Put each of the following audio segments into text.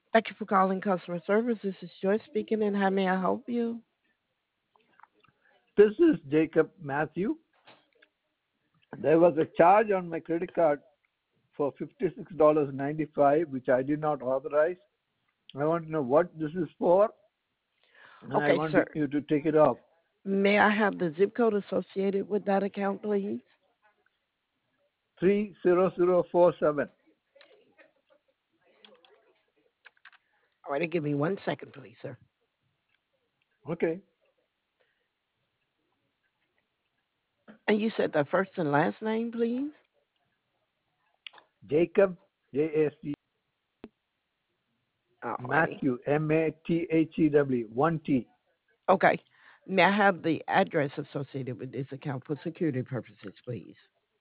Thank you for calling customer service. This is Joy speaking, and how may I help you? This is Jacob Matthew. There was a charge on my credit card for $56.95, which I did not authorize. I want to know what this is for, and I Okay, want sir. you to take it off. May I have the zip code associated with that account, please? 30047. All right, give me 1 second, please, sir. Okay. And you said the first and last name, please? Jacob, JAC, All righty. Matthew, MATHEW, 1T. Okay. May I have the address associated with this account for security purposes, please?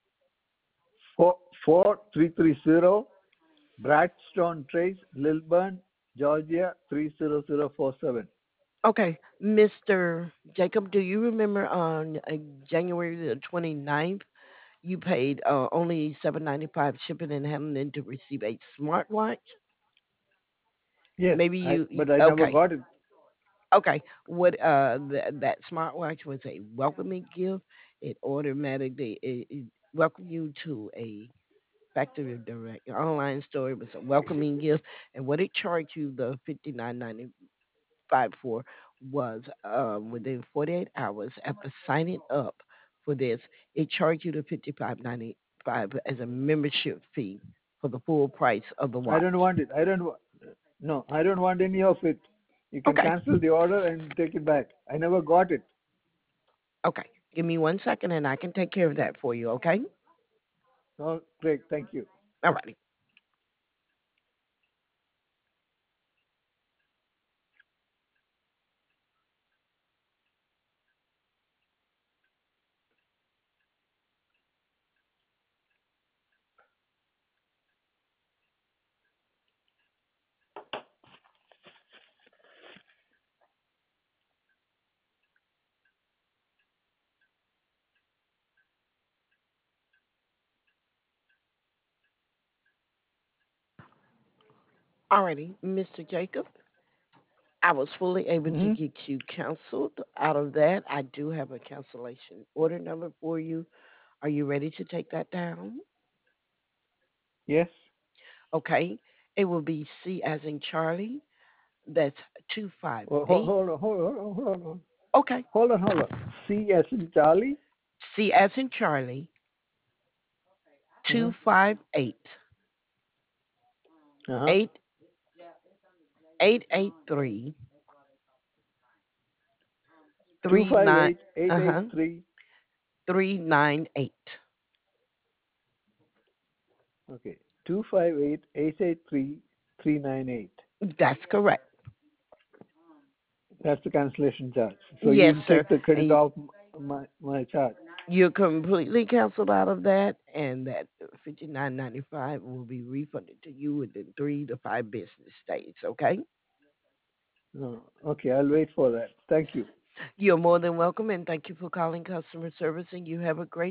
4330 Bradstone Trace, Lilburn, Georgia, 30047. Okay. Mr. Jacob, do you remember on January the 29th, you paid only $7.95 shipping and handling to receive a smartwatch? Yes, Maybe you, but I never okay. got it. Okay, what that smartwatch was a welcoming gift. It automatically it welcomed you to a factory direct online store. It was a welcoming gift, and what it charged you the $59.95 for was within 48 hours after signing up for this, it charged you the $55.95 as a membership fee for the full price of the I watch. don't want it. No, I don't want any of it. You can Okay, cancel the order and take it back. I never got it. okay. Give me 1 second, and I can take care of that for you. Okay. Oh, great. Thank you. All righty. Alrighty, Mr. Jacob, I was fully able to Hmm. get you canceled out of that. I do have a cancellation order number for you. Are you ready to take that down? Yes. Okay. It will be C as in Charlie. That's Oh, 258. Okay. hold on. C as in Charlie. C as in Charlie, Uh-huh. 258 Uh-huh. 8 883 39 uh-huh 258 398. Okay. 258 That's correct. That's the cancellation charge. So Yes, you sir. take the credit And off my charge. you're completely canceled out of that, and that 59.95 will be refunded to you within 3 to 5 business days. Okay. Okay, I'll wait for that. Thank you. You're more than welcome, and thank you for calling customer service. And you have a great